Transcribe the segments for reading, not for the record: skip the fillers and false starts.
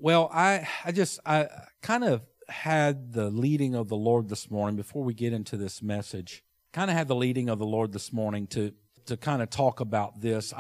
Well, I kind of had the leading of the Lord this morning before we get into this message. Kind of had the leading of the Lord this morning to kind of talk about this.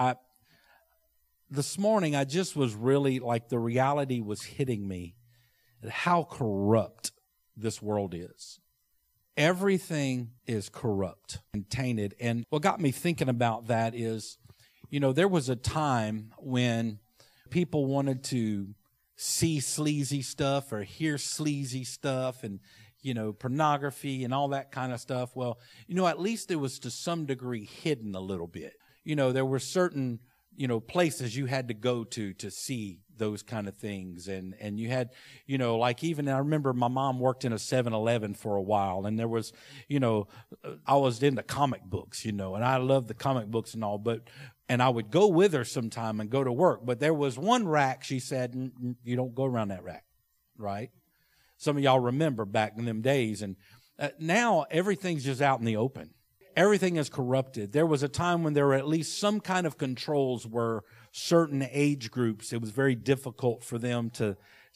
This morning I just was really like the reality was hitting me at how corrupt this world is. Everything is corrupt and tainted. And what got me thinking about that is, there was a time when people wanted to see sleazy stuff or hear sleazy stuff and, pornography and all that kind of stuff. Well, at least it was to some degree hidden a little bit. There were certain, places you had to go to see those kind of things. And you had, like even I remember my mom worked in a 7-Eleven for a while, and there was, I was into comic books, and I loved the comic books and all, and I would go with her sometime and go to work. But there was one rack, she said, you don't go around that rack, right? Some of y'all remember back in them days. And now everything's just out in the open. Everything is corrupted. There was a time when there were at least some kind of controls where certain age groups, it was very difficult for them to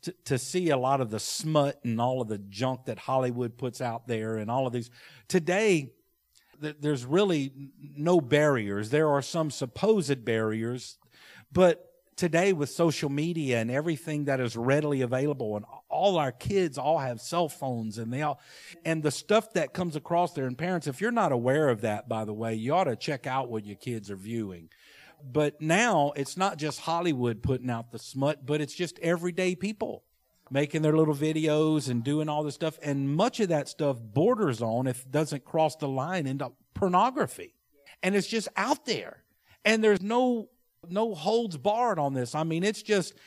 see a lot of the smut and all of the junk that Hollywood puts out there and all of these. Today, there's really no barriers. There are some supposed barriers, but today with social media and everything that is readily available, and all our kids all have cell phones, and and the stuff that comes across there. And parents, if you're not aware of that, by the way, you ought to check out what your kids are viewing. But now it's not just Hollywood putting out the smut, but it's just everyday people making their little videos and doing all this stuff. And much of that stuff borders on, if it doesn't cross the line, into pornography. And it's just out there. And there's no holds barred on this. I mean, it's just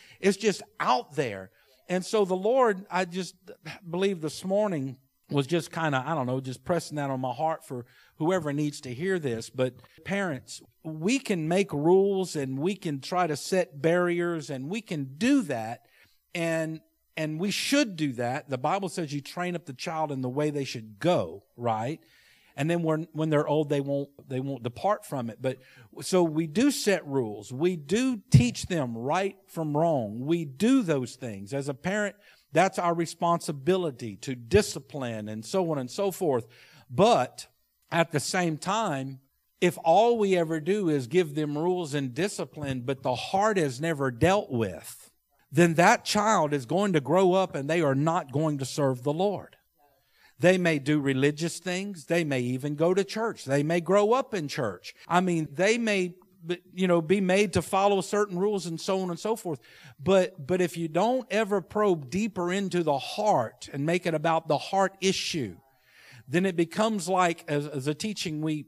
out there. And so the Lord, I just believe this morning was just kind of, just pressing that on my heart for whoever needs to hear this. But parents, we can make rules and we can try to set barriers, and we can do that. And we should do that. The Bible says you train up the child in the way they should go, right? And then when they're old, they won't depart from it. But so we do set rules. We do teach them right from wrong. We do those things. As a parent, that's our responsibility to discipline and so on and so forth. But at the same time, if all we ever do is give them rules and discipline, but the heart is never dealt with, then that child is going to grow up and they are not going to serve the Lord. They may do religious things. They may even go to church. They may grow up in church. I mean, they may, be made to follow certain rules and so on and so forth. But if you don't ever probe deeper into the heart and make it about the heart issue, then it becomes like, as a teaching we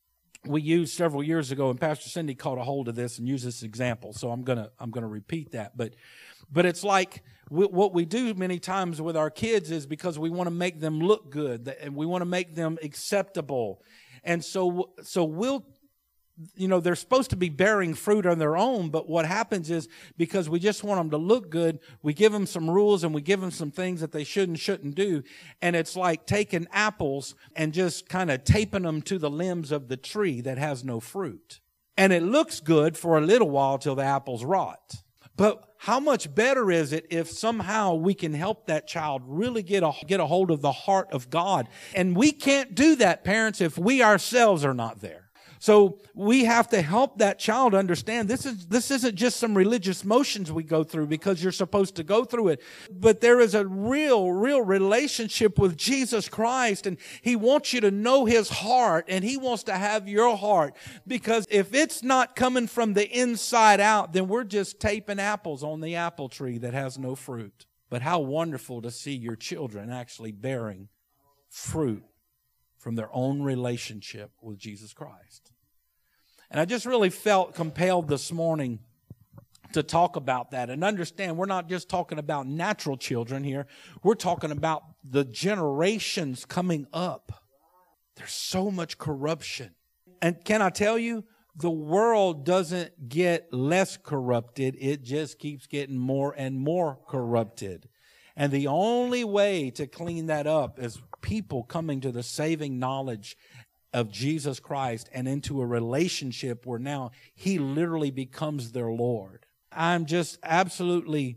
used several years ago, and Pastor Cindy caught a hold of this and used this example. So I'm gonna repeat that. But it's like what we do many times with our kids is because we want to make them look good and we want to make them acceptable. And so we'll, they're supposed to be bearing fruit on their own. But what happens is because we just want them to look good, we give them some rules and we give them some things that they shouldn't do. And it's like taking apples and just kind of taping them to the limbs of the tree that has no fruit. And it looks good for a little while till the apples rot. But how much better is it if somehow we can help that child really get a hold of the heart of God? And we can't do that, parents, if we ourselves are not there. So we have to help that child understand this isn't just some religious motions we go through because you're supposed to go through it. But there is a real relationship with Jesus Christ, and He wants you to know His heart, and He wants to have your heart. Because if it's not coming from the inside out, then we're just taping apples on the apple tree that has no fruit. But how wonderful to see your children actually bearing fruit from their own relationship with Jesus Christ. And I just really felt compelled this morning to talk about that and understand we're not just talking about natural children here. We're talking about the generations coming up. There's so much corruption. And can I tell you, the world doesn't get less corrupted. It just keeps getting more and more corrupted. And the only way to clean that up is people coming to the saving knowledge of Jesus Christ and into a relationship where now He literally becomes their Lord. I'm just absolutely,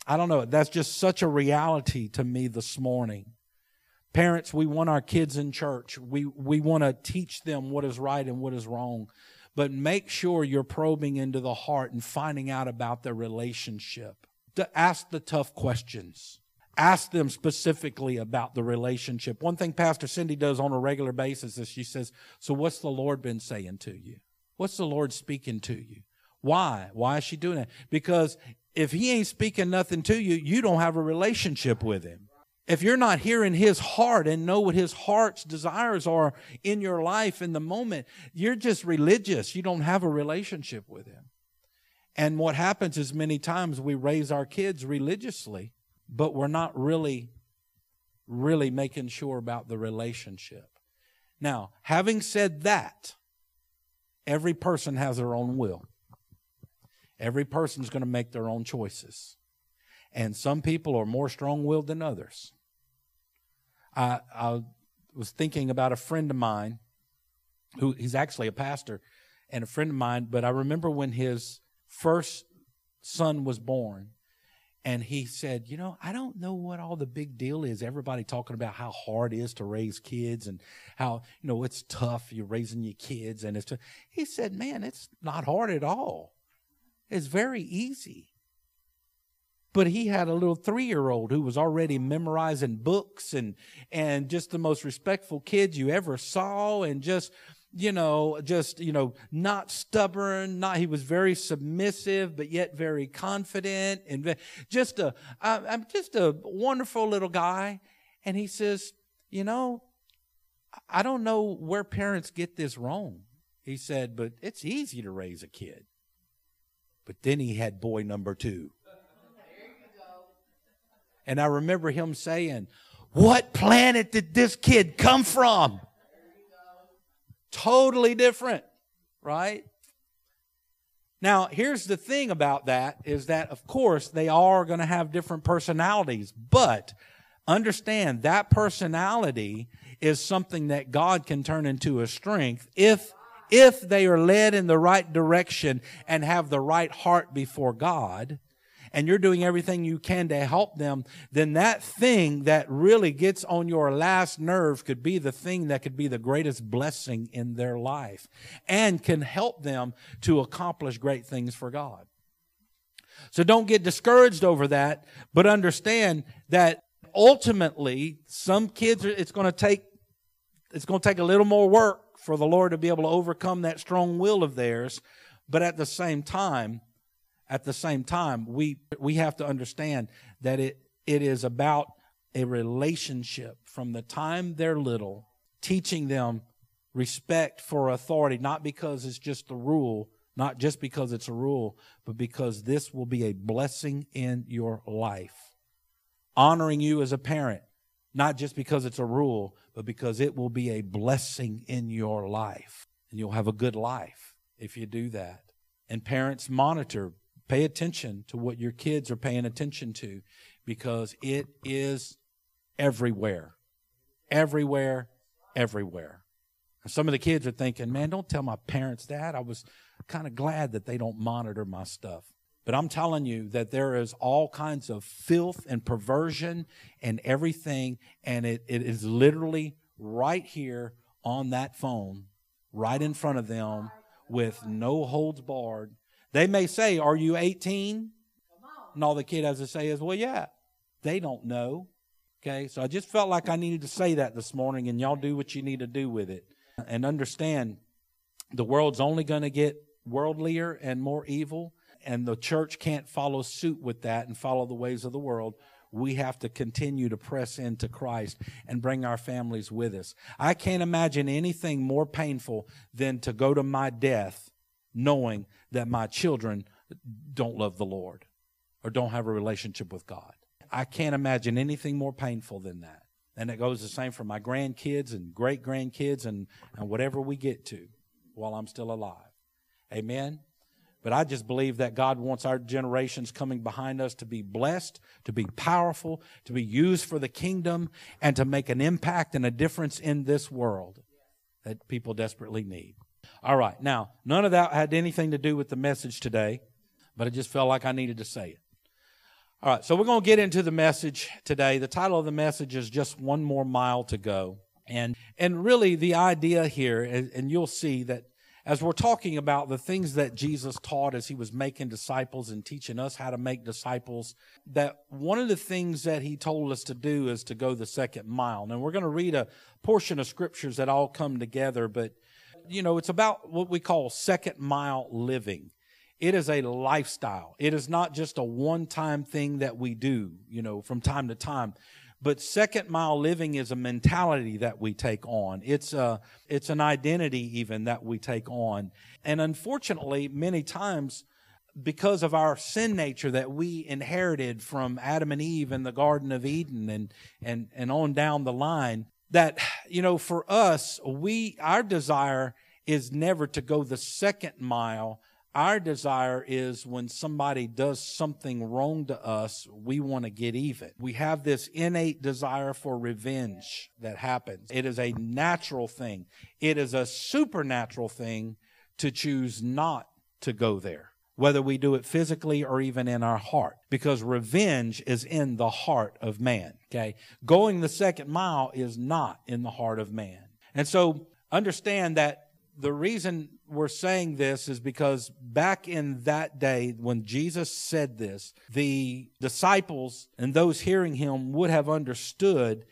I don't know. That's just such a reality to me this morning. Parents, we want our kids in church. We want to teach them what is right and what is wrong. But make sure you're probing into the heart and finding out about their relationship. To ask the tough questions. Ask them specifically about the relationship. One thing Pastor Cindy does on a regular basis is she says, so what's the Lord been saying to you? What's the Lord speaking to you? Why? Why is she doing that? Because if He ain't speaking nothing to you, you don't have a relationship with Him. If you're not hearing His heart and know what His heart's desires are in your life in the moment, you're just religious. You don't have a relationship with Him. And what happens is many times we raise our kids religiously, but we're not really making sure about the relationship. Now, having said that, every person has their own will. Every person's going to make their own choices. And some people are more strong-willed than others. I was thinking about a friend of mine he's actually a pastor and a friend of mine, but I remember when his first son was born, and he said, I don't know what all the big deal is. Everybody talking about how hard it is to raise kids and how, it's tough. You're raising your kids. And he said, man, it's not hard at all. It's very easy. But he had a little 3-year-old who was already memorizing books and just the most respectful kids you ever saw, and just not stubborn. He was very submissive, but yet very confident, and I'm just a wonderful little guy. And he says, I don't know where parents get this wrong. He said, but it's easy to raise a kid. But then he had boy number 2. And I remember him saying, what planet did this kid come from? Totally different, right? Now, here's the thing about that is that, of course, they are going to have different personalities. But understand that personality is something that God can turn into a strength if they are led in the right direction and have the right heart before God, and you're doing everything you can to help them, then that thing that really gets on your last nerve could be the thing that could be the greatest blessing in their life and can help them to accomplish great things for God. So don't get discouraged over that, but understand that ultimately some kids, it's going to take a little more work for the Lord to be able to overcome that strong will of theirs. But at the same time, we have to understand that it is about a relationship from the time they're little, teaching them respect for authority, not because it's just a rule, not just because it's a rule, but because this will be a blessing in your life. Honoring you as a parent, not just because it's a rule, but because it will be a blessing in your life. And you'll have a good life if you do that. And parents, monitor. Pay attention to what your kids are paying attention to, because it is everywhere. Everywhere, everywhere. And some of the kids are thinking, man, don't tell my parents that. I was kind of glad that they don't monitor my stuff. But I'm telling you that there is all kinds of filth and perversion and everything, and it is literally right here on that phone, right in front of them, with no holds barred. They may say, are you 18? And all the kid has to say is, well, yeah. They don't know. Okay, so I just felt like I needed to say that this morning, and y'all do what you need to do with it. And understand, the world's only going to get worldlier and more evil, and the church can't follow suit with that and follow the ways of the world. We have to continue to press into Christ and bring our families with us. I can't imagine anything more painful than to go to my death knowing that my children don't love the Lord or don't have a relationship with God. I can't imagine anything more painful than that. And it goes the same for my grandkids and great-grandkids and whatever we get to while I'm still alive. Amen? But I just believe that God wants our generations coming behind us to be blessed, to be powerful, to be used for the kingdom, and to make an impact and a difference in this world that people desperately need. All right. Now, none of that had anything to do with the message today, but I just felt like I needed to say it. All right, so we're going to get into the message today. The title of the message is Just One More Mile to Go. And really the idea here, and you'll see that as we're talking about the things that Jesus taught as he was making disciples and teaching us how to make disciples, that one of the things that he told us to do is to go the second mile. Now, we're going to read a portion of scriptures that all come together, but, it's about what we call second mile living. It is a lifestyle. It is not just a one-time thing that we do, from time to time. But second mile living is a mentality that we take on. It's an identity even that we take on. And unfortunately, many times, because of our sin nature that we inherited from Adam and Eve in the Garden of Eden and on down the line, that, for us, our desire is never to go the second mile. Our desire is when somebody does something wrong to us, we want to get even. We have this innate desire for revenge that happens. It is a natural thing. It is a supernatural thing to choose not to go there, whether we do it physically or even in our heart, because revenge is in the heart of man, okay? Going the second mile is not in the heart of man. And so understand that the reason we're saying this is because back in that day when Jesus said this, the disciples and those hearing him would have understood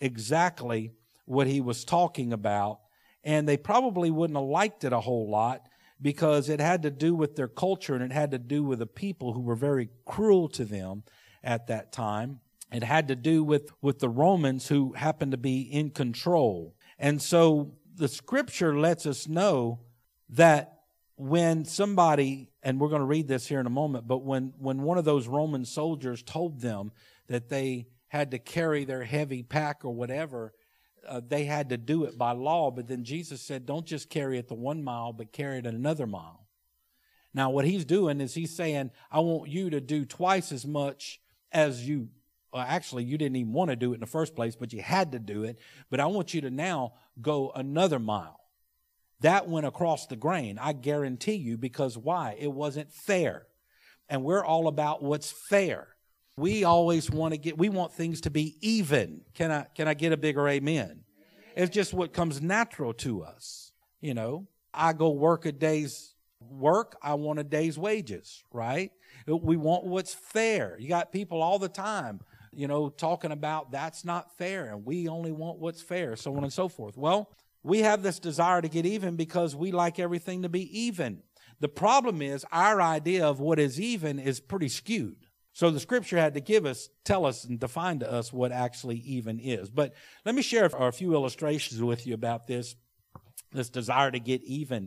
exactly what he was talking about, and they probably wouldn't have liked it a whole lot because it had to do with their culture and it had to do with the people who were very cruel to them at that time. It had to do with the Romans who happened to be in control. And so the scripture lets us know that when somebody, and we're going to read this here in a moment, but when one of those Roman soldiers told them that they had to carry their heavy pack or whatever, they had to do it by law. But then Jesus said, don't just carry it the 1 mile, but carry it another mile. Now what he's doing is he's saying, I want you to do twice as much as you. Well, actually, you didn't even want to do it in the first place, but you had to do it. But I want you to now go another mile. That went across the grain, I guarantee you, because why? It wasn't fair. And we're all about what's fair. We always we want things to be even. Can I get a bigger amen? It's just what comes natural to us. I go work a day's work, I want a day's wages, right? We want what's fair. You got people all the time talking about that's not fair and we only want what's fair, so on and so forth. Well, we have this desire to get even because we like everything to be even. The problem is our idea of what is even is pretty skewed. So the scripture had to tell us and define to us what actually even is. But let me share a few illustrations with you about this desire to get even.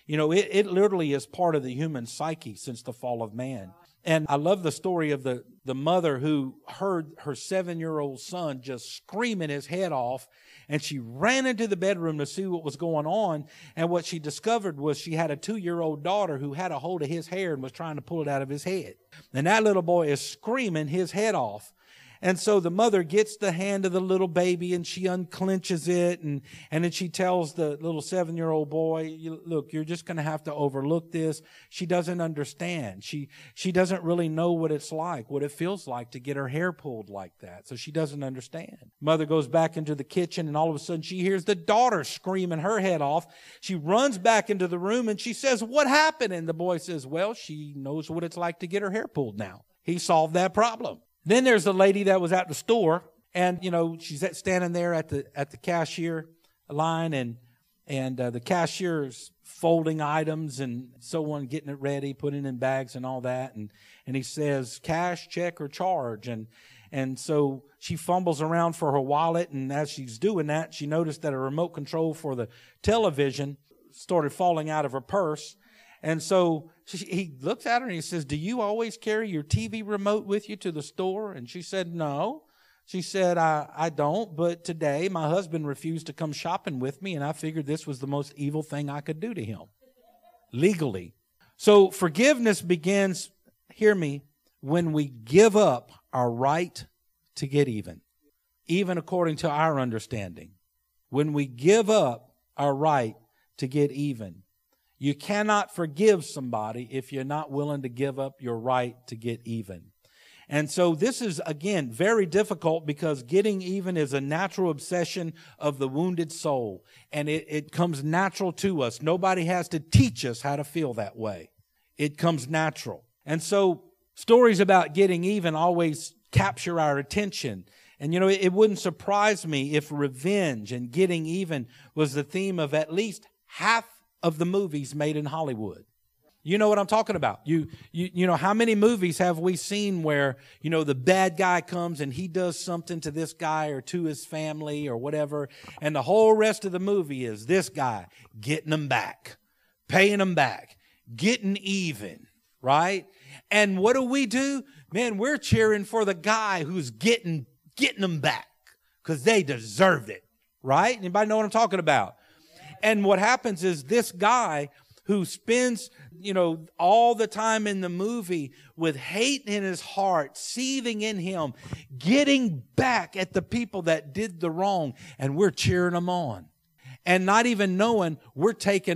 It literally is part of the human psyche since the fall of man. And I love the story of the mother who heard her 7-year-old son just screaming his head off, and she ran into the bedroom to see what was going on. And what she discovered was she had a 2-year-old daughter who had a hold of his hair and was trying to pull it out of his head. And that little boy is screaming his head off. And so the mother gets the hand of the little baby and she unclenches it. And then she tells the little 7-year-old boy, look, you're just going to have to overlook this. She doesn't understand. She doesn't really know what it's like, what it feels like to get her hair pulled like that. So she doesn't understand. Mother goes back into the kitchen and all of a sudden she hears the daughter screaming her head off. She runs back into the room and she says, what happened? And the boy says, well, she knows what it's like to get her hair pulled now. He solved that problem. Then there's the lady that was at the store, and she's standing there at the cashier line, and the cashier's folding items and so on, getting it ready, putting it in bags and all that, and he says cash, check, or charge, and so she fumbles around for her wallet, and as she's doing that, she noticed that a remote control for the television started falling out of her purse. And so he looks at her and he says, do you always carry your TV remote with you to the store? And she said, no. She said, I don't, but today my husband refused to come shopping with me, and I figured this was the most evil thing I could do to him, legally. So forgiveness begins, hear me, when we give up our right to get even according to our understanding. When we give up our right to get even. You cannot forgive somebody if you're not willing to give up your right to get even. And so this is, again, very difficult because getting even is a natural obsession of the wounded soul. And it comes natural to us. Nobody has to teach us how to feel that way. It comes natural. And so stories about getting even always capture our attention. And you know, it wouldn't surprise me if revenge and getting even was the theme of at least half of the movies made in Hollywood. You know what I'm talking about. You know, how many movies have we seen where, you know, the bad guy comes and he does something to this guy or to his family or whatever, and the whole rest of the movie is this guy getting them back, paying them back, getting even, right? And what do? Man, we're cheering for the guy who's getting them back because they deserved it, right? Anybody know what I'm talking about? And what happens is this guy who spends, you know, all the time in the movie with hate in his heart, seething in him, getting back at the people that did the wrong, and we're cheering them on. And not even knowing we're taking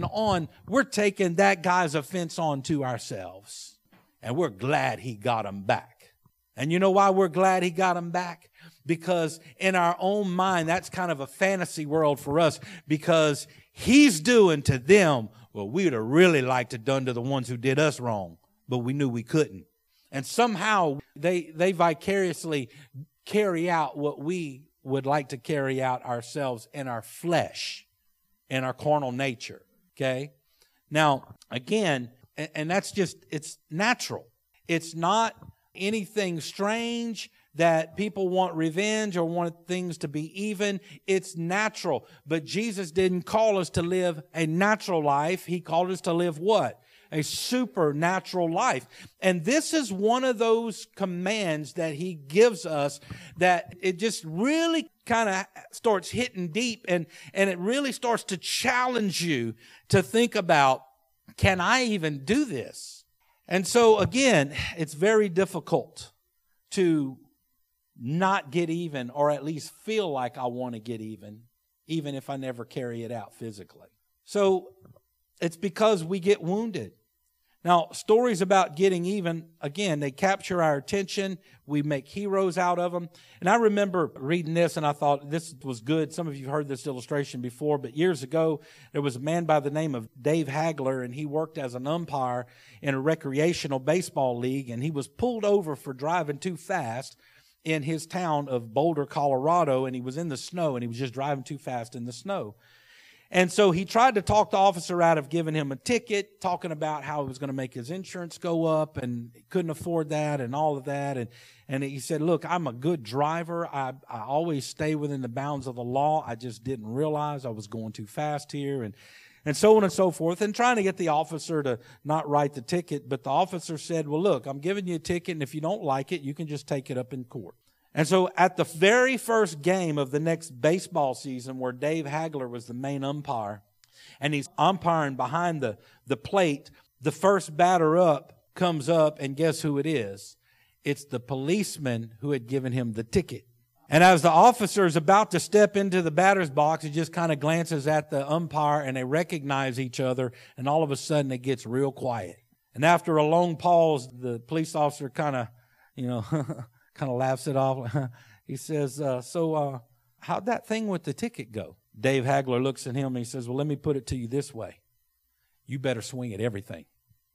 that guy's offense on to ourselves. And we're glad he got him back. And you know why we're glad he got him back? Because in our own mind, that's kind of a fantasy world for us, because he's doing to them what we would have really liked to done to the ones who did us wrong, but we knew we couldn't. And somehow they vicariously carry out what we would like to carry out ourselves in our flesh, in our carnal nature. Okay? Now, again, and that's just, it's natural. It's not anything strange that people want revenge or want things to be even. It's natural. But Jesus didn't call us to live a natural life. He called us to live what? A supernatural life. And this is one of those commands that he gives us that it just really kind of starts hitting deep, and it really starts to challenge you to think about, can I even do this? And so again, it's very difficult to not get even, or at least feel like I want to get even if I never carry it out physically. So it's because we get wounded. Now, stories about getting even, again, they capture our attention. We make heroes out of them. And I remember reading this, and I thought this was good. Some of you have heard this illustration before, but years ago, there was a man by the name of Dave Hagler, and he worked as an umpire in a recreational baseball league, and he was pulled over for driving too fast in his town of Boulder, Colorado, and he was in the snow, and he was just driving too fast in the snow. And so he tried to talk the officer out of giving him a ticket, talking about how it was going to make his insurance go up and he couldn't afford that and all of that. And he said, look, I'm a good driver. I always stay within the bounds of the law. I just didn't realize I was going too fast here, and so on and so forth, and trying to get the officer to not write the ticket. But the officer said, well, look, I'm giving you a ticket, and if you don't like it, you can just take it up in court. And so at the very first game of the next baseball season, where Dave Hagler was the main umpire, and he's umpiring behind the plate, the first batter up comes up, and guess who it is? It's the policeman who had given him the ticket. And as the officer is about to step into the batter's box, he just kind of glances at the umpire, and they recognize each other, and all of a sudden it gets real quiet. And after a long pause, the police officer kind of, kind of laughs it off. He says, so how'd that thing with the ticket go? Dave Hagler looks at him and he says, well, let me put it to you this way. You better swing at everything.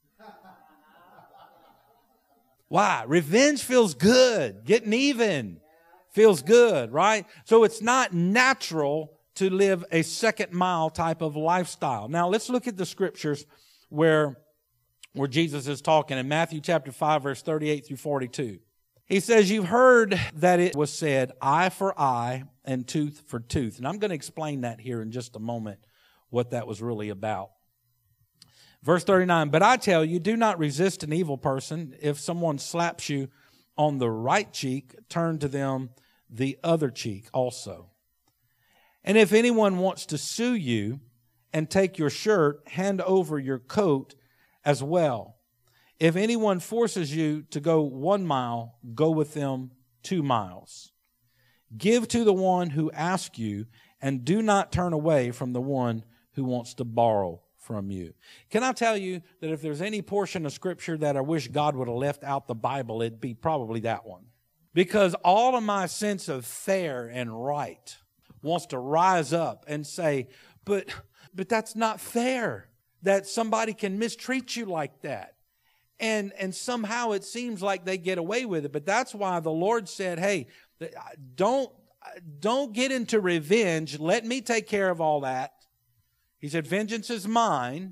Why? Revenge feels good. Getting even feels good, right? So it's not natural to live a second mile type of lifestyle. Now let's look at the scriptures where Jesus is talking in Matthew chapter 5, verse 38 through 42. He says, you've heard that it was said, eye for eye and tooth for tooth. And I'm going to explain that here in just a moment, what that was really about. Verse 39, but I tell you, do not resist an evil person. If someone slaps you on the right cheek, turn to them the other cheek also. And if anyone wants to sue you and take your shirt, hand over your coat as well. If anyone forces you to go 1 mile, go with them 2 miles. Give to the one who asks you, and do not turn away from the one who wants to borrow from you. Can I tell you that if there's any portion of Scripture that I wish God would have left out the Bible, it'd be probably that one. Because all of my sense of fair and right wants to rise up and say, but that's not fair that somebody can mistreat you like that. And somehow it seems like they get away with it. But that's why the Lord said, hey, don't get into revenge. Let me take care of all that. He said, vengeance is mine.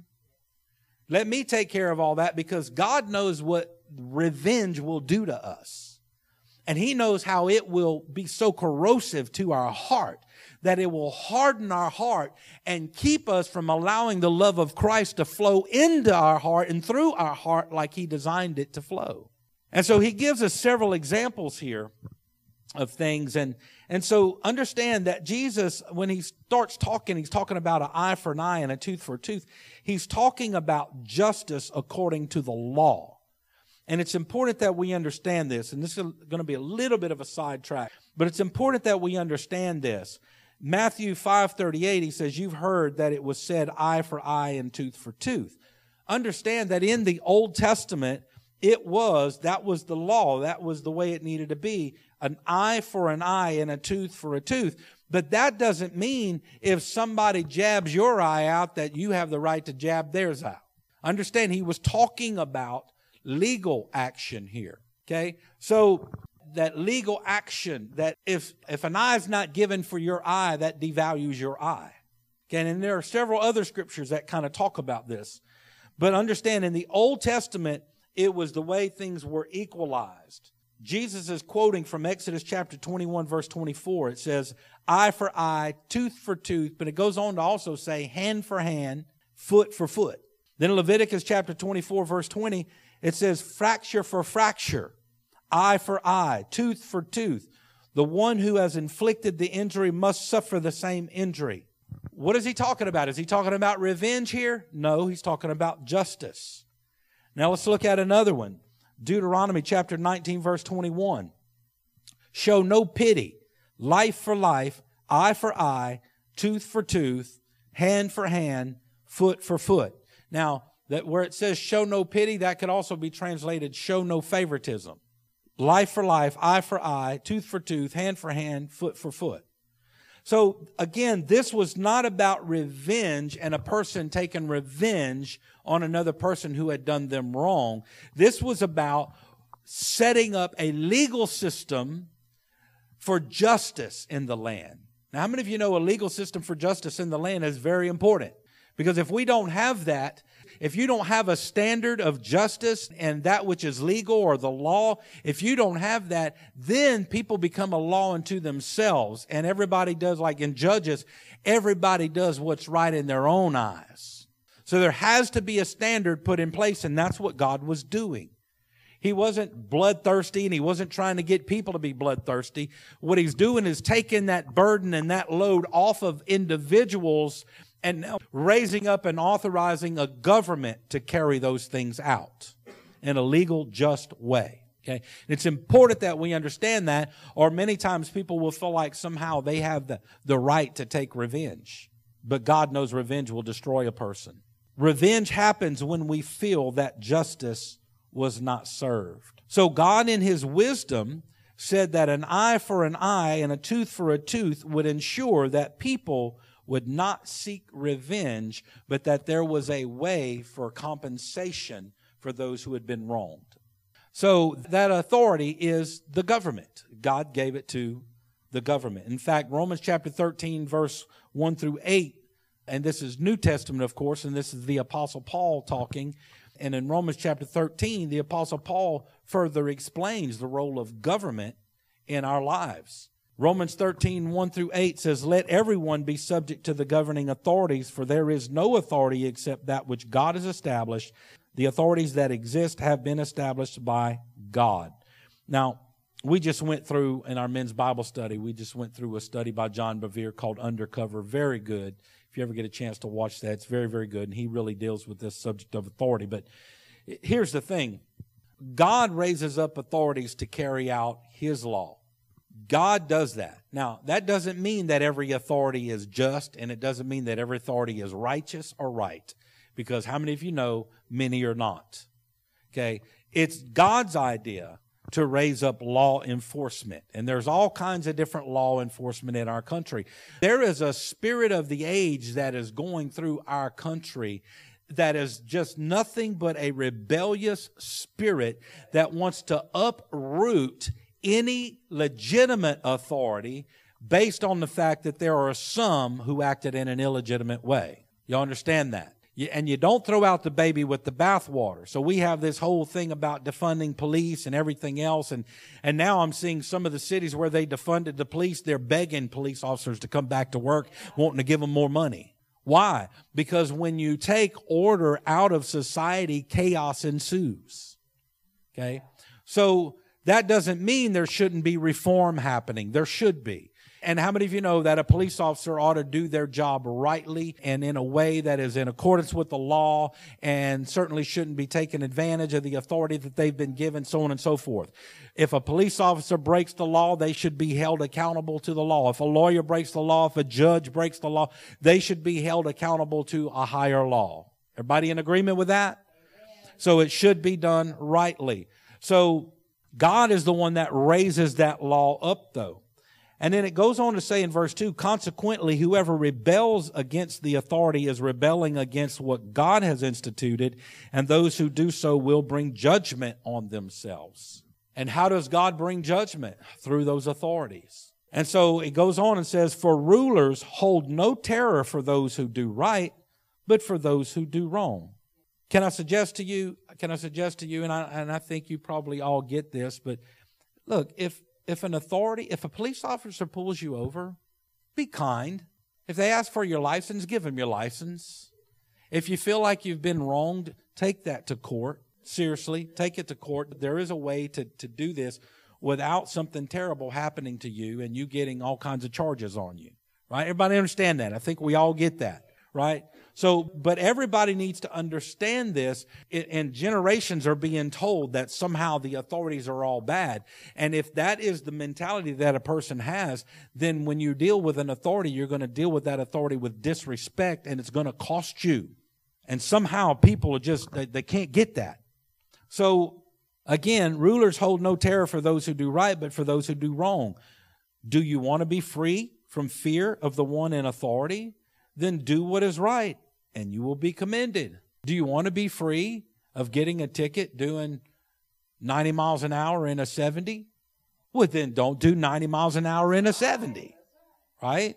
Let me take care of all that, because God knows what revenge will do to us. And He knows how it will be so corrosive to our heart that it will harden our heart and keep us from allowing the love of Christ to flow into our heart and through our heart like He designed it to flow. And so He gives us several examples here of things. And so understand that Jesus, when He starts talking, He's talking about an eye for an eye and a tooth for a tooth. He's talking about justice according to the law. And it's important that we understand this. And this is going to be a little bit of a sidetrack, but it's important that we understand this. Matthew 5:38, He says, you've heard that it was said eye for eye and tooth for tooth. Understand that in the Old Testament, that was the law. That was the way it needed to be. An eye for an eye and a tooth for a tooth. But that doesn't mean if somebody jabs your eye out that you have the right to jab theirs out. Understand, He was talking about legal action here. Okay? So that legal action, that if an eye is not given for your eye, that devalues your eye. Okay? And there are several other scriptures that kind of talk about this. But understand, in the Old Testament, it was the way things were equalized. Jesus is quoting from Exodus chapter 21, verse 24. It says, eye for eye, tooth for tooth. But it goes on to also say hand for hand, foot for foot. Then in Leviticus chapter 24, verse 20, it says fracture for fracture, eye for eye, tooth for tooth. The one who has inflicted the injury must suffer the same injury. What is He talking about? Is He talking about revenge here? No, He's talking about justice. Now let's look at another one. Deuteronomy chapter 19, verse 21. Show no pity, life for life, eye for eye, tooth for tooth, hand for hand, foot for foot. Now, that where it says show no pity, that could also be translated show no favoritism. Life for life, eye for eye, tooth for tooth, hand for hand, foot for foot. So again, this was not about revenge and a person taking revenge on another person who had done them wrong. This was about setting up a legal system for justice in the land. Now, how many of you know a legal system for justice in the land is very important? Because if we don't have that, if you don't have a standard of justice and that which is legal or the law, if you don't have that, then people become a law unto themselves. And everybody does, like in Judges, everybody does what's right in their own eyes. So there has to be a standard put in place, and that's what God was doing. He wasn't bloodthirsty, and He wasn't trying to get people to be bloodthirsty. What He's doing is taking that burden and that load off of individuals and now raising up and authorizing a government to carry those things out in a legal, just way. Okay? It's important that we understand that, or many times people will feel like somehow they have the right to take revenge. But God knows revenge will destroy a person. Revenge happens when we feel that justice was not served. So God in His wisdom said that an eye for an eye and a tooth for a tooth would ensure that people would not seek revenge, but that there was a way for compensation for those who had been wronged. So that authority is the government. God gave it to the government. In fact, Romans chapter 13, verse 1 through 8, and this is New Testament, of course, and this is the Apostle Paul talking. And in Romans chapter 13, the Apostle Paul further explains the role of government in our lives. Romans 13, 1 through 8 says, let everyone be subject to the governing authorities, for there is no authority except that which God has established. The authorities that exist have been established by God. Now, we just went through, in our men's Bible study, we just went through a study by John Bevere called Undercover. Very good. If you ever get a chance to watch that, it's very, very good. And he really deals with this subject of authority. But here's the thing. God raises up authorities to carry out His law. God does that. Now, that doesn't mean that every authority is just, and it doesn't mean that every authority is righteous or right. Because how many of you know many are not? Okay. It's God's idea to raise up law enforcement. And there's all kinds of different law enforcement in our country. There is a spirit of the age that is going through our country that is just nothing but a rebellious spirit that wants to uproot any legitimate authority based on the fact that there are some who acted in an illegitimate way. You understand that? And you don't throw out the baby with the bathwater. So we have this whole thing about defunding police and everything else. And now I'm seeing some of the cities where they defunded the police, they're begging police officers to come back to work, wanting to give them more money. Why? Because when you take order out of society, chaos ensues. Okay? So that doesn't mean there shouldn't be reform happening. There should be. And how many of you know that a police officer ought to do their job rightly and in a way that is in accordance with the law and certainly shouldn't be taking advantage of the authority that they've been given, so on and so forth. If a police officer breaks the law, they should be held accountable to the law. If a lawyer breaks the law, if a judge breaks the law, they should be held accountable to a higher law. Everybody in agreement with that? So it should be done rightly. So God is the one that raises that law up, though. And then it goes on to say in verse 2, consequently, whoever rebels against the authority is rebelling against what God has instituted, and those who do so will bring judgment on themselves. And how does God bring judgment? Through those authorities. And so it goes on and says, for rulers hold no terror for those who do right, but for those who do wrong. Can I suggest to you, and I think you probably all get this, but look, if a police officer pulls you over, be kind. If they ask for your license, give them your license. If you feel like you've been wronged, take that to court. Seriously, take it to court. There is a way to do this without something terrible happening to you and you getting all kinds of charges on you. Right? Everybody understand that? I think we all get that. Right? So, but everybody needs to understand this, and generations are being told that somehow the authorities are all bad. And if that is the mentality that a person has, then when you deal with an authority, you're going to deal with that authority with disrespect, and it's going to cost you. And somehow people are just, they can't get that. So, again, rulers hold no terror for those who do right, but for those who do wrong. Do you want to be free from fear of the one in authority? Then do what is right, and you will be commended. Do you want to be free of getting a ticket doing 90 miles an hour in a 70? Well, then don't do 90 miles an hour in a 70, right?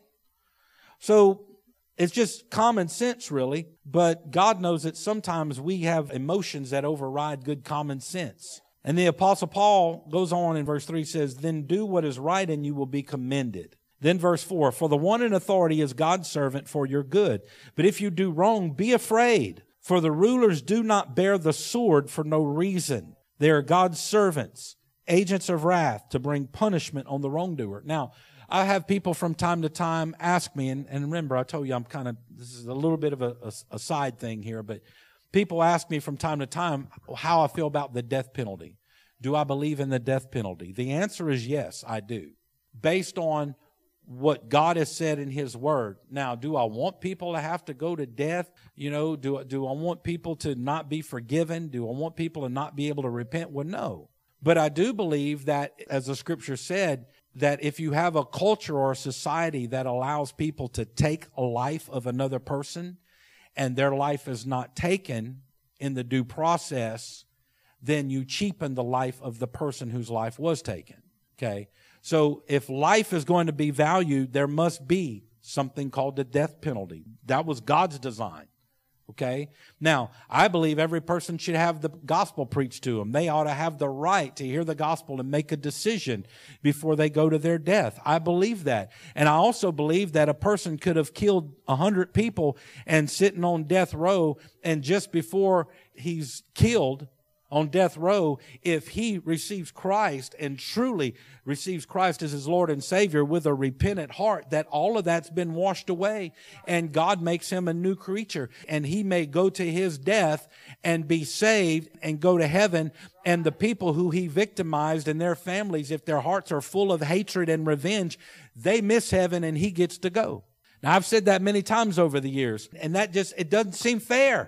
So it's just common sense, really, but God knows that sometimes we have emotions that override good common sense. And the Apostle Paul goes on in verse 3, says, then do what is right, and you will be commended. Then verse 4, for the one in authority is God's servant for your good. But if you do wrong, be afraid, for the rulers do not bear the sword for no reason. They are God's servants, agents of wrath to bring punishment on the wrongdoer. Now, I have people from time to time ask me, and remember, I told you this is a little bit of a side thing here, but people ask me from time to time how I feel about the death penalty. Do I believe in the death penalty? The answer is yes, I do. Based on what God has said in His Word. Now, do I want people to have to go to death? You know, do I want people to not be forgiven? Do I want people to not be able to repent? Well, no. But I do believe that, as the Scripture said, that if you have a culture or a society that allows people to take a life of another person and their life is not taken in the due process, then you cheapen the life of the person whose life was taken. Okay? So if life is going to be valued, there must be something called the death penalty. That was God's design. Okay? Now, I believe every person should have the gospel preached to them. They ought to have the right to hear the gospel and make a decision before they go to their death. I believe that. And I also believe that a person could have killed 100 people and sitting on death row, and just before he's killed on death row, if he receives Christ and truly receives Christ as his Lord and Savior with a repentant heart, that all of that's been washed away and God makes him a new creature, and he may go to his death and be saved and go to heaven. And the people who he victimized and their families, if their hearts are full of hatred and revenge, they miss heaven and he gets to go. Now, I've said that many times over the years, and it doesn't seem fair.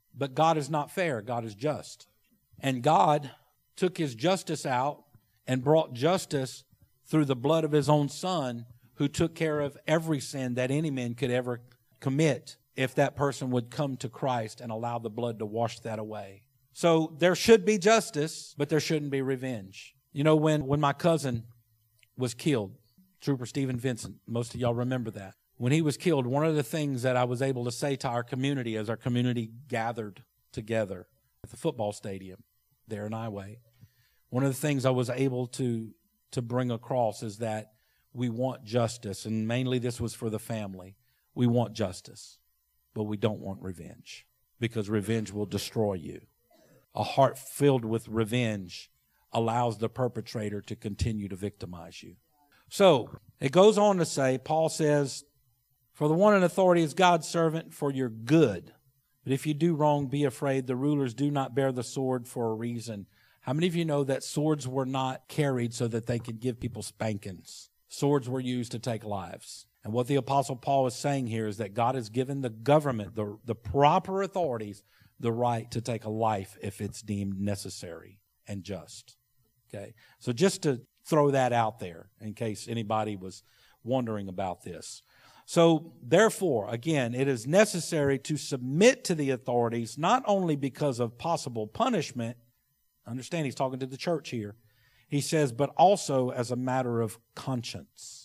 But God is not fair. God is just. And God took His justice out and brought justice through the blood of His own Son, who took care of every sin that any man could ever commit if that person would come to Christ and allow the blood to wash that away. So there should be justice, but there shouldn't be revenge. You know, when my cousin was killed, Trooper Stephen Vincent, most of y'all remember that. When he was killed, one of the things that I was able to say to our community as our community gathered together at the football stadium there in Iway, one of the things I was able to bring across is that we want justice, and mainly this was for the family. We want justice, but we don't want revenge, because revenge will destroy you. A heart filled with revenge allows the perpetrator to continue to victimize you. So it goes on to say, Paul says, for the one in authority is God's servant for your good. But if you do wrong, be afraid. The rulers do not bear the sword for a reason. How many of you know that swords were not carried so that they could give people spankings? Swords were used to take lives. And what the Apostle Paul is saying here is that God has given the government, the proper authorities, the right to take a life if it's deemed necessary and just. Okay? So just to throw that out there in case anybody was wondering about this. So therefore, again, it is necessary to submit to the authorities, not only because of possible punishment. Understand, he's talking to the church here. He says, but also as a matter of conscience.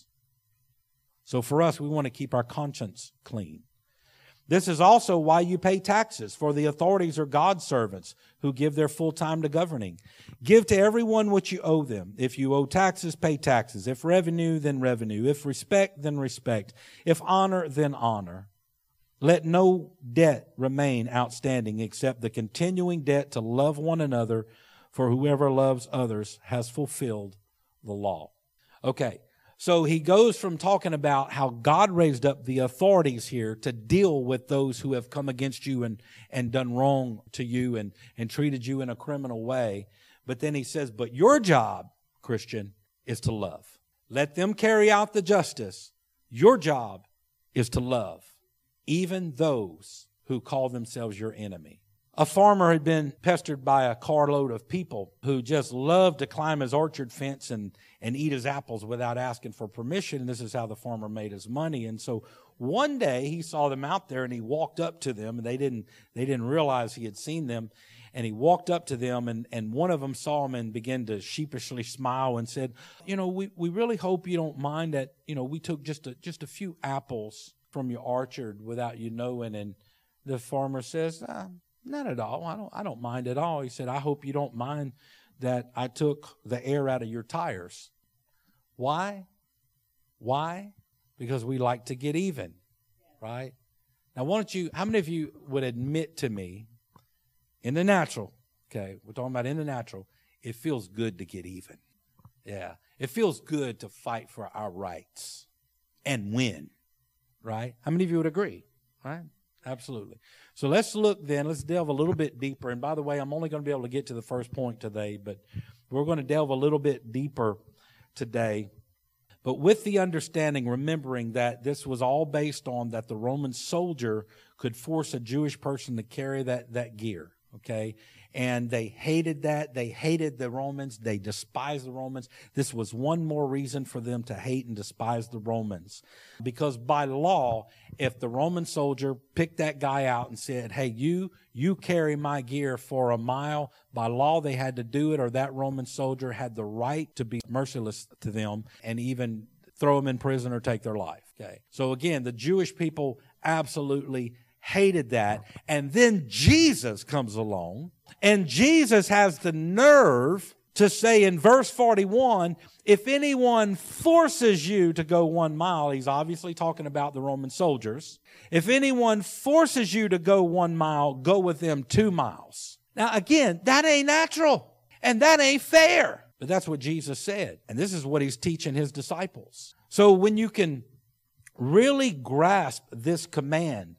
So for us, we want to keep our conscience clean. This is also why you pay taxes, for the authorities are God's servants who give their full time to governing. Give to everyone what you owe them. If you owe taxes, pay taxes. If revenue, then revenue. If respect, then respect. If honor, then honor. Let no debt remain outstanding except the continuing debt to love one another, for whoever loves others has fulfilled the law. Okay. So he goes from talking about how God raised up the authorities here to deal with those who have come against you and done wrong to you and treated you in a criminal way. But then he says, but your job, Christian, is to love. Let them carry out the justice. Your job is to love, even those who call themselves your enemy. A farmer had been pestered by a carload of people who just loved to climb his orchard fence and eat his apples without asking for permission. And this is how the farmer made his money. And so one day he saw them out there and he walked up to them, and they didn't realize he had seen them. And he walked up to them, and one of them saw him and began to sheepishly smile and said, we really hope you don't mind that, we took just a few apples from your orchard without you knowing. And the farmer says, not at all. I don't mind at all. He said, I hope you don't mind that I took the air out of your tires. Why? Why? Because we like to get even, right? Now, how many of you would admit to me, in the natural, okay, we're talking about in the natural, it feels good to get even. Yeah. It feels good to fight for our rights and win, right? How many of you would agree, right? Absolutely. So let's delve a little bit deeper. And by the way, I'm only going to be able to get to the first point today, but we're going to delve a little bit deeper today. But with the understanding, remembering that this was all based on that the Roman soldier could force a Jewish person to carry that gear, okay? And they hated that. They hated the Romans. They despised the Romans. This was one more reason for them to hate and despise the Romans. Because by law, if the Roman soldier picked that guy out and said, hey, you carry my gear for a mile, by law they had to do it, or that Roman soldier had the right to be merciless to them and even throw them in prison or take their life. Okay. So again, the Jewish people absolutely hated that. And then Jesus comes along, and Jesus has the nerve to say in verse 41, if anyone forces you to go 1 mile, he's obviously talking about the Roman soldiers. If anyone forces you to go 1 mile, go with them 2 miles. Now again, that ain't natural and that ain't fair. But that's what Jesus said. And this is what he's teaching his disciples. So when you can really grasp this command,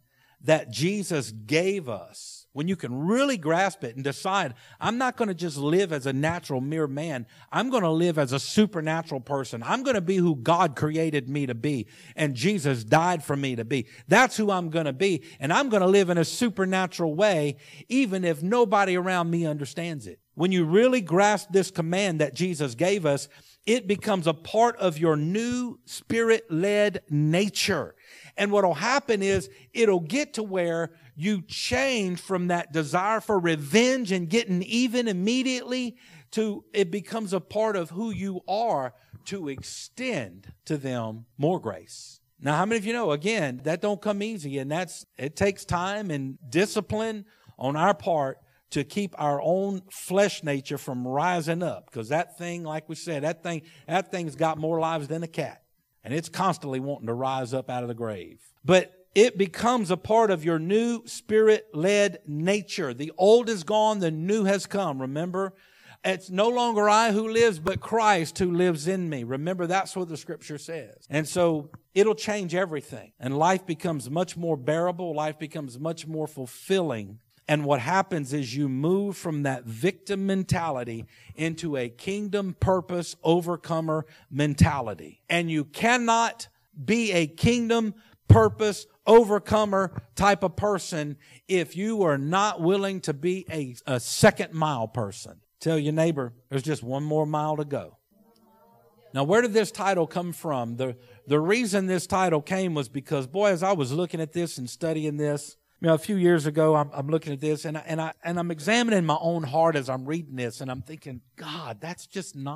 that Jesus gave us, when you can really grasp it and decide, I'm not going to just live as a natural mere man. I'm going to live as a supernatural person. I'm going to be who God created me to be, and Jesus died for me to be. That's who I'm going to be, and I'm going to live in a supernatural way, even if nobody around me understands it. When you really grasp this command that Jesus gave us, it becomes a part of your new Spirit-led nature. And what will happen is it'll get to where you change from that desire for revenge and getting even immediately to it becomes a part of who you are to extend to them more grace. Now, how many of you know, again, that don't come easy, and it takes time and discipline on our part to keep our own flesh nature from rising up. Because that thing, like we said, that thing's got more lives than a cat. And it's constantly wanting to rise up out of the grave. But it becomes a part of your new Spirit-led nature. The old is gone, the new has come. Remember, it's no longer I who lives, but Christ who lives in me. Remember, that's what the Scripture says. And so it'll change everything. And life becomes much more bearable. Life becomes much more fulfilling. And what happens is you move from that victim mentality into a kingdom purpose overcomer mentality. And you cannot be a kingdom purpose overcomer type of person if you are not willing to be a second mile person. Tell your neighbor, there's just one more mile to go. Now, where did this title come from? The reason this title came was because, boy, as I was looking at this and studying this, a few years ago, I'm looking at this and I'm examining my own heart as I'm reading this, and I'm thinking, God, that's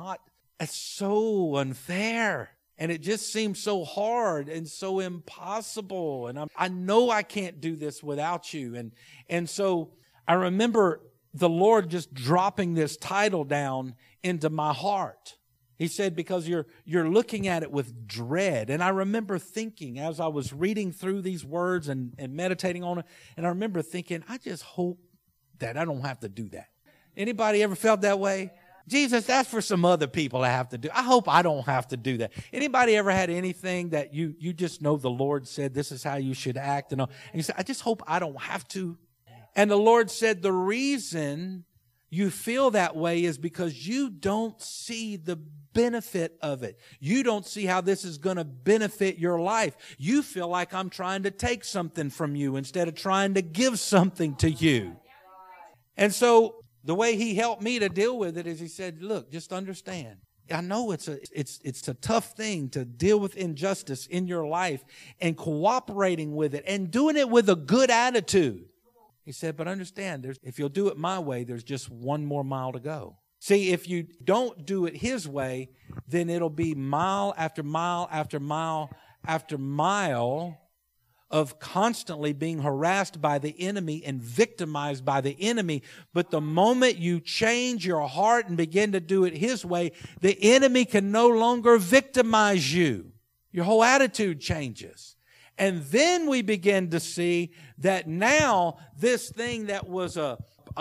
so unfair. And it just seems so hard and so impossible. And I know I can't do this without you. And so I remember the Lord just dropping this title down into my heart. He said, because you're looking at it with dread. And I remember thinking as I was reading through these words and meditating on it, and I remember thinking, I just hope that I don't have to do that. Anybody ever felt that way? Jesus, that's for some other people I have to do. I hope I don't have to do that. Anybody ever had anything that you just know the Lord said this is how you should act? And you said, I just hope I don't have to. And the Lord said, the reason you feel that way is because you don't see the benefit of it. You don't see how this is going to benefit your life. You feel like I'm trying to take something from you instead of trying to give something to you. And so the way He helped me to deal with it is He said, look, just understand. I know it's a tough thing to deal with injustice in your life and cooperating with it and doing it with a good attitude. He said, but understand, if you'll do it my way, there's just one more mile to go. See, if you don't do it His way, then it'll be mile after mile after mile after mile of constantly being harassed by the enemy and victimized by the enemy. But the moment you change your heart and begin to do it His way, the enemy can no longer victimize you. Your whole attitude changes. And then we begin to see that now this thing that was a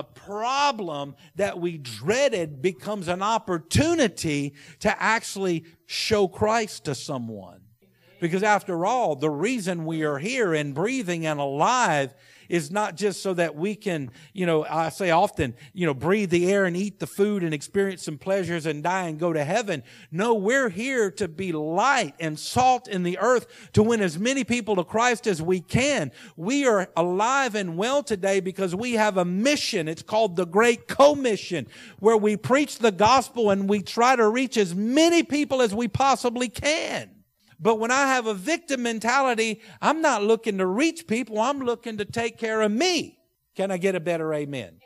problem that we dreaded becomes an opportunity to actually show Christ to someone. Because after all, the reason we are here and breathing and alive is not just so that we can, I say often, breathe the air and eat the food and experience some pleasures and die and go to heaven. No, we're here to be light and salt in the earth to win as many people to Christ as we can. We are alive and well today because we have a mission. It's called the Great Commission, where we preach the gospel and we try to reach as many people as we possibly can. But when I have a victim mentality, I'm not looking to reach people. I'm looking to take care of me. Can I get a better amen? Amen.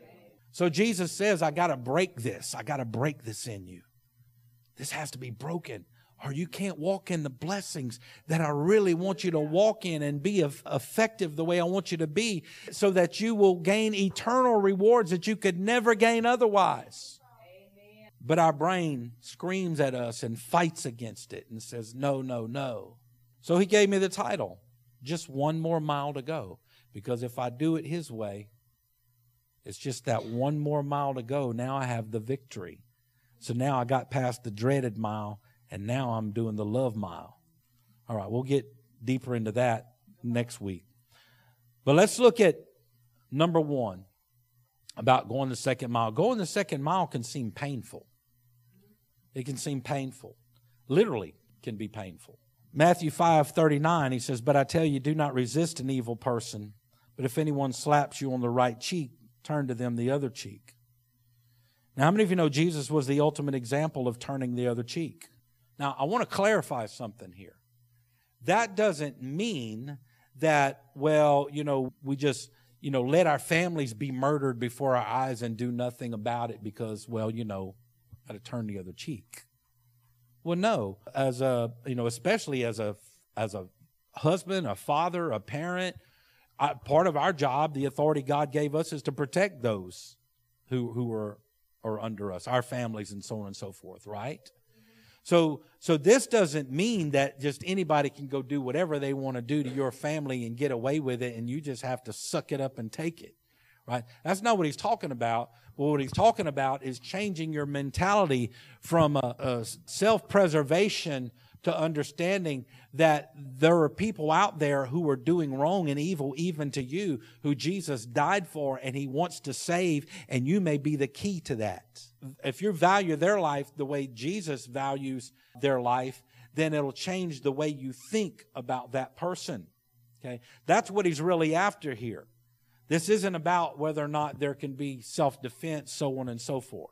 So Jesus says, I got to break this. I got to break this in you. This has to be broken, or you can't walk in the blessings that I really want you to walk in and be effective the way I want you to be, so that you will gain eternal rewards that you could never gain otherwise. But our brain screams at us and fights against it and says, no, no, no. So He gave me the title, Just One More Mile to Go. Because if I do it His way, it's just that one more mile to go. Now I have the victory. So now I got past the dreaded mile, and now I'm doing the love mile. All right, we'll get deeper into that next week. But let's look at number one about going the second mile. Going the second mile can seem painful. It can seem painful. Literally can be painful. Matthew 5:39, he says, "But I tell you, do not resist an evil person. But if anyone slaps you on the right cheek, turn to them the other cheek." Now, how many of you know Jesus was the ultimate example of turning the other cheek? Now, I want to clarify something here. That doesn't mean that, well, we just, let our families be murdered before our eyes and do nothing about it because, well, got to turn the other cheek. Well, no, especially as a husband, a father, a parent, part of our job, the authority God gave us, is to protect those who are under us, our families, and so on and so forth, right? So this doesn't mean that just anybody can go do whatever they want to do to your family and get away with it, and you just have to suck it up and take it, right? That's not what he's talking about. Well, what he's talking about is changing your mentality from a self-preservation to understanding that there are people out there who are doing wrong and evil even to you, who Jesus died for and he wants to save, and you may be the key to that. If you value their life the way Jesus values their life, then it'll change the way you think about that person. Okay? That's what he's really after here. This isn't about whether or not there can be self-defense, so on and so forth.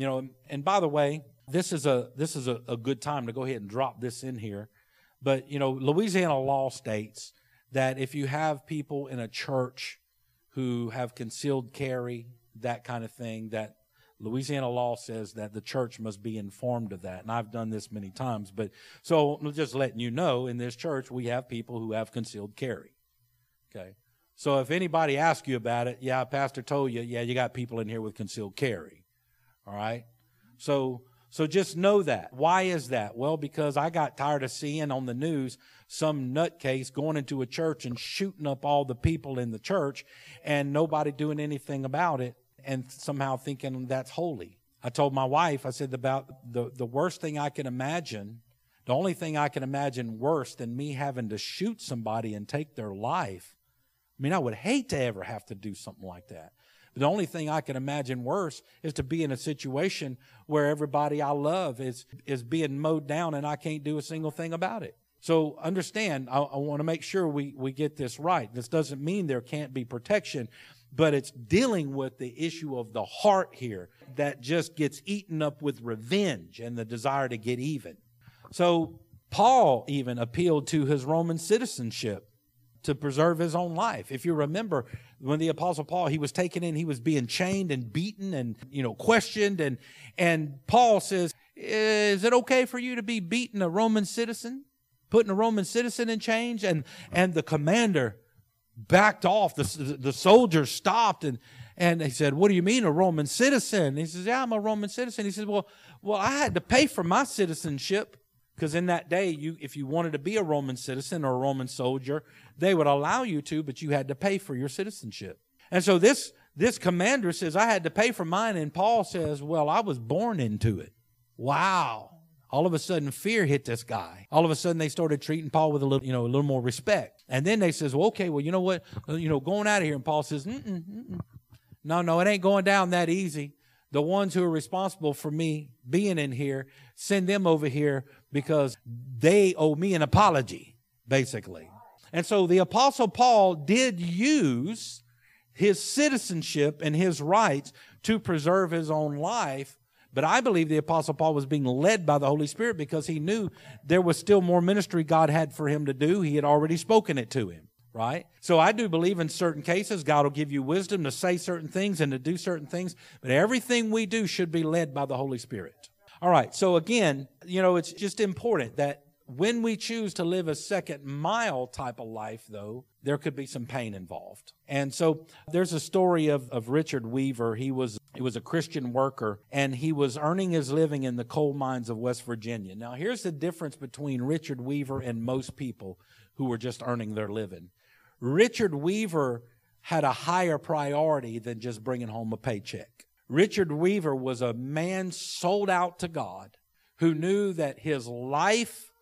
And by the way, this is a good time to go ahead and drop this in here. But, Louisiana law states that if you have people in a church who have concealed carry, that kind of thing, that Louisiana law says that the church must be informed of that. And I've done this many times. But so I'm just letting you know, in this church, we have people who have concealed carry. Okay. So if anybody asks you about it, yeah, Pastor told you, yeah, you got people in here with concealed carry. All right. So just know that. Why is that? Well, because I got tired of seeing on the news some nutcase going into a church and shooting up all the people in the church and nobody doing anything about it and somehow thinking that's holy. I told my wife, I said, about the worst thing I can imagine, the only thing I can imagine worse than me having to shoot somebody and take their life. I mean, I would hate to ever have to do something like that. The only thing I can imagine worse is to be in a situation where everybody I love is being mowed down and I can't do a single thing about it. So understand, I want to make sure we get this right. This doesn't mean there can't be protection, but it's dealing with the issue of the heart here that just gets eaten up with revenge and the desire to get even. So Paul even appealed to his Roman citizenship to preserve his own life. If you remember, when the Apostle Paul, he was taken in, he was being chained and beaten and, questioned. And Paul says, is it okay for you to be beating a Roman citizen? Putting a Roman citizen in chains? And the commander backed off. The soldiers stopped and they said, what do you mean a Roman citizen? He says, yeah, I'm a Roman citizen. He says, well, I had to pay for my citizenship. Because in that day, if you wanted to be a Roman citizen or a Roman soldier, they would allow you to, but you had to pay for your citizenship. And so this commander says, I had to pay for mine. And Paul says, well, I was born into it. Wow. All of a sudden, fear hit this guy. All of a sudden, they started treating Paul with a little more respect. And then they says, well, okay, well, you know what? Going out of here. And Paul says, no, it ain't going down that easy. The ones who are responsible for me being in here, send them over here because they owe me an apology, basically. And so the Apostle Paul did use his citizenship and his rights to preserve his own life. But I believe the Apostle Paul was being led by the Holy Spirit because he knew there was still more ministry God had for him to do. He had already spoken it to him. Right? So I do believe in certain cases, God will give you wisdom to say certain things and to do certain things. But everything we do should be led by the Holy Spirit. All right. So again, it's just important that when we choose to live a second mile type of life, though, there could be some pain involved. And so there's a story of Richard Weaver. He was a Christian worker, and he was earning his living in the coal mines of West Virginia. Now, here's the difference between Richard Weaver and most people who were just earning their living. Richard Weaver had a higher priority than just bringing home a paycheck. Richard Weaver was a man sold out to God who knew that his life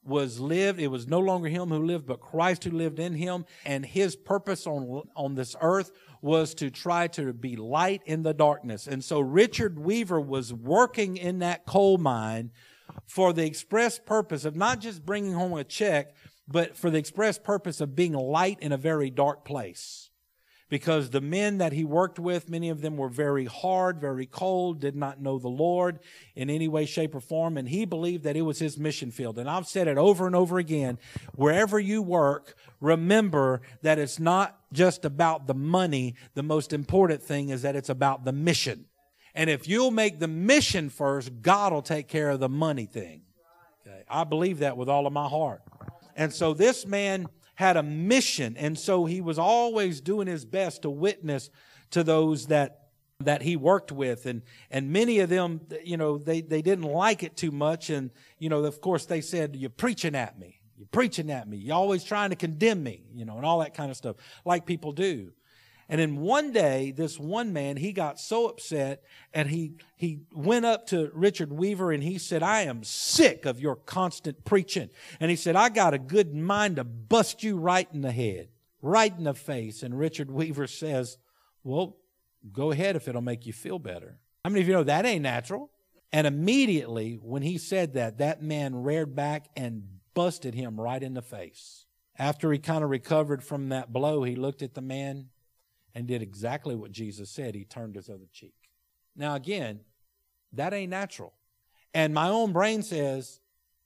was lived. It was no longer him who lived, but Christ who lived in him. And his purpose on this earth was to try to be light in the darkness. And so Richard Weaver was working in that coal mine for the express purpose of not just bringing home a check, but for the express purpose of being light in a very dark place. Because the men that he worked with, many of them were very hard, very cold, did not know the Lord in any way, shape, or form. And he believed that it was his mission field. And I've said it over and over again, wherever you work, remember that it's not just about the money. The most important thing is that it's about the mission. And if you'll make the mission first, God will take care of the money thing. Okay? I believe that with all of my heart. And so this man had a mission, and so he was always doing his best to witness to those that he worked with, and many of them, you know, they didn't like it too much, and you know, of course, they said, "You're preaching at me. You're preaching at me. You're always trying to condemn me," you know, and all that kind of stuff, like people do. And then one day, this one man, he got so upset, and he went up to Richard Weaver and he said, "I am sick of your constant preaching." And he said, "I got a good mind to bust you right in the head, right in the face." And Richard Weaver says, "Well, go ahead if it'll make you feel better." How many of you know that ain't natural? And immediately when he said that, that man reared back and busted him right in the face. After he kind of recovered from that blow, he looked at the man and did exactly what Jesus said. He turned his other cheek. Now again, that ain't natural. And my own brain says,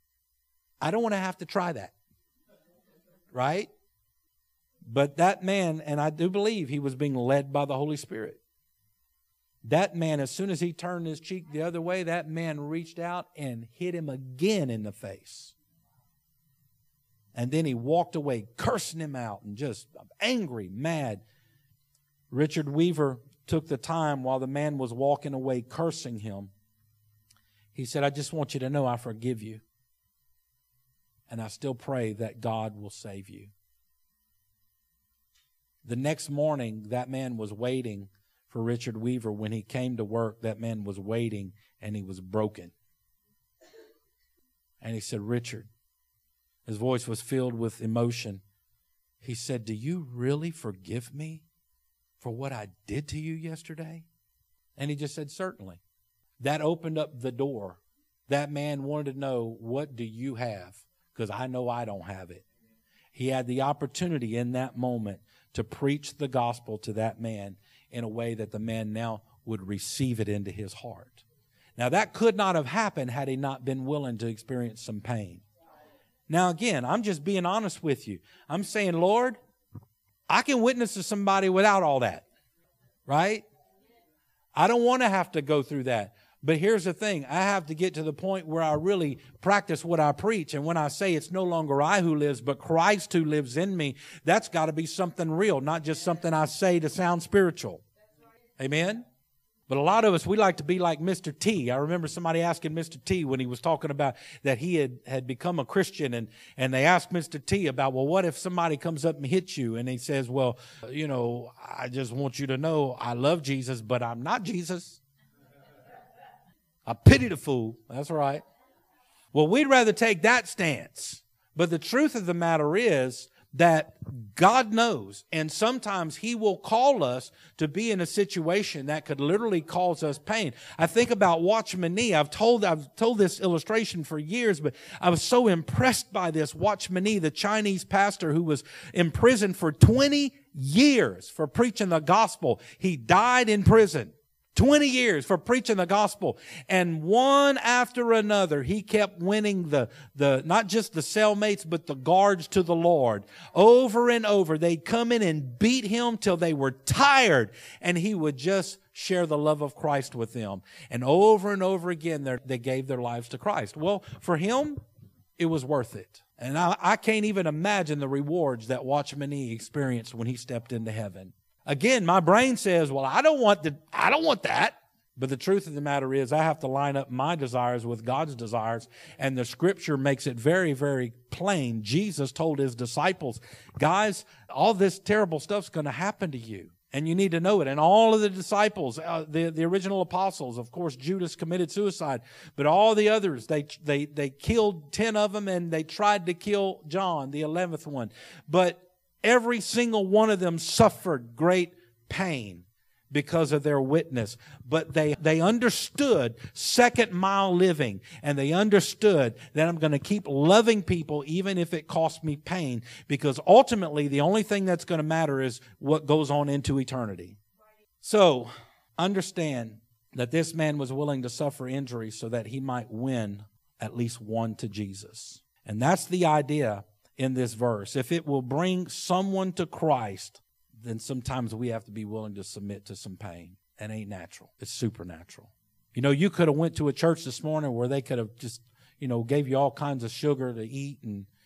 I don't want to have to try that. Right? But that man, and I do believe he was being led by the Holy Spirit. That man, as soon as he turned his cheek the other way, that man reached out and hit him again in the face. And then he walked away, cursing him out and just angry, mad. Richard Weaver took the time while the man was walking away cursing him. He said, "I just want you to know I forgive you. And I still pray that God will save you." The next morning, that man was waiting for Richard Weaver. When he came to work, that man was waiting and he was broken. And he said, "Richard," his voice was filled with emotion. He said, "Do you really forgive me for what I did to you yesterday?" And he just said, "Certainly." That opened up the door. That man wanted to know, what do you have? Because I know I don't have it. He had the opportunity in that moment to preach the gospel to that man in a way that the man now would receive it into his heart. Now that could not have happened had he not been willing to experience some pain. Now again, I'm just being honest with you. I'm saying, Lord, I can witness to somebody without all that, right? I don't want to have to go through that. But here's the thing. I have to get to the point where I really practice what I preach. And when I say it's no longer I who lives, but Christ who lives in me, that's got to be something real, not just something I say to sound spiritual. Amen? But a lot of us, we like to be like Mr. T. I remember somebody asking Mr. T when he was talking about that he had become a Christian, and they asked Mr. T about, well, what if somebody comes up and hits you? And he says, well, you know, I just want you to know I love Jesus, but I'm not Jesus. I pity the fool. That's right. Well, we'd rather take that stance. But the truth of the matter is that God knows, and sometimes He will call us to be in a situation that could literally cause us pain. I think about Watchman Nee. I've told this illustration for years, but I was so impressed by this. Watchman Nee, the Chinese pastor who was imprisoned for 20 years for preaching the gospel. He died in prison. 20 years for preaching the gospel. And one after another, he kept winning the not just the cellmates, but the guards to the Lord. Over and over, they'd come in and beat him till they were tired. And he would just share the love of Christ with them. And over again, they gave their lives to Christ. Well, for him, it was worth it. And I can't even imagine the rewards that Watchman Nee experienced when he stepped into heaven. Again, my brain says, well, I don't want that. But the truth of the matter is I have to line up my desires with God's desires. And the scripture makes it very, very plain. Jesus told his disciples, guys, all this terrible stuff's going to happen to you. And you need to know it. And all of the disciples, the original apostles, of course, Judas committed suicide. But all the others, they killed 10 of them, and they tried to kill John, the 11th one. But every single one of them suffered great pain because of their witness. But they understood second mile living, and they understood that I'm going to keep loving people even if it costs me pain, because ultimately the only thing that's going to matter is what goes on into eternity. So understand that this man was willing to suffer injury so that he might win at least one to Jesus. And that's the idea in this verse. If it will bring someone to Christ, then sometimes we have to be willing to submit to some pain. It ain't natural. It's supernatural. You know, you could have went to a church this morning where they could have just, gave you all kinds of sugar to eat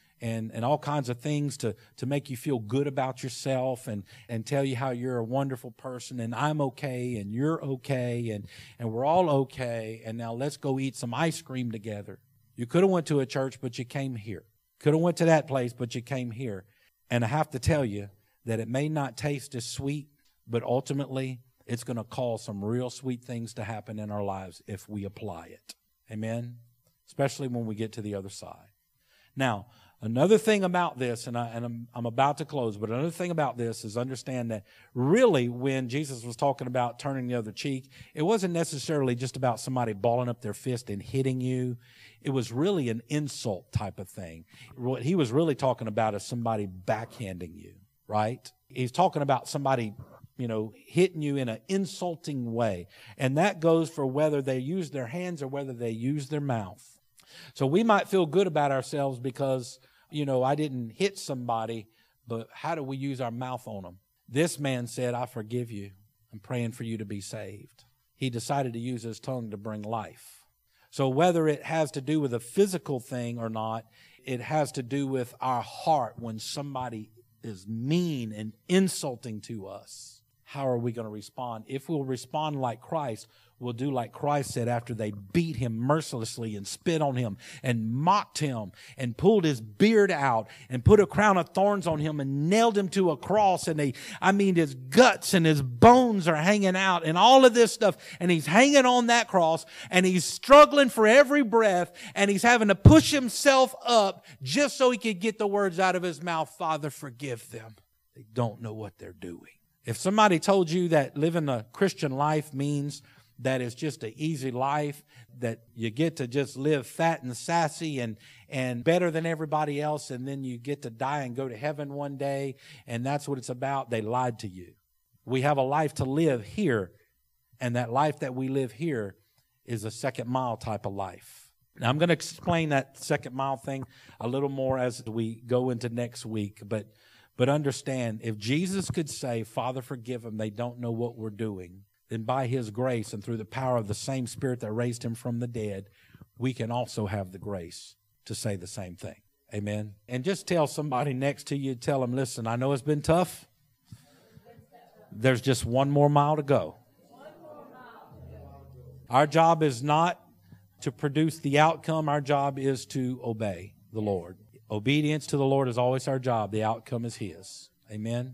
and all kinds of things to make you feel good about yourself and tell you how you're a wonderful person and I'm okay and you're okay and we're all okay, and now let's go eat some ice cream together. You could have went to a church, but you came here. Could have went to that place, but you came here. And I have to tell you that it may not taste as sweet, but ultimately it's going to cause some real sweet things to happen in our lives if we apply it. Amen? Especially when we get to the other side. Now, another thing about this, and I'm about to close, but another thing about this is understand that really when Jesus was talking about turning the other cheek, it wasn't necessarily just about somebody balling up their fist and hitting you. It was really an insult type of thing. What he was really talking about is somebody backhanding you. Right? He's talking about somebody, hitting you in an insulting way. And that goes for whether they use their hands or whether they use their mouth. So we might feel good about ourselves because, I didn't hit somebody, but how do we use our mouth on them? This man said, I forgive you. I'm praying for you to be saved. He decided to use his tongue to bring life. So whether it has to do with a physical thing or not, it has to do with our heart when somebody is mean and insulting to us. How are we going to respond? If we'll respond like Christ, we'll do like Christ said after they beat him mercilessly and spit on him and mocked him and pulled his beard out and put a crown of thorns on him and nailed him to a cross. And his guts and his bones are hanging out and all of this stuff. And he's hanging on that cross and he's struggling for every breath and he's having to push himself up just so he could get the words out of his mouth, Father, forgive them. They don't know what they're doing. If somebody told you that living a Christian life means that it's just an easy life, that you get to just live fat and sassy and better than everybody else, and then you get to die and go to heaven one day, and that's what it's about, they lied to you. We have a life to live here, and that life that we live here is a second mile type of life. Now, I'm going to explain that second mile thing a little more as we go into next week, but understand, if Jesus could say, Father, forgive them, they don't know what we're doing, then by his grace and through the power of the same Spirit that raised him from the dead, we can also have the grace to say the same thing. Amen. And just tell somebody next to you, tell them, listen, I know it's been tough. There's just one more mile to go. Our job is not to produce the outcome. Our job is to obey the Lord. Obedience to the Lord is always our job. The outcome is his. Amen.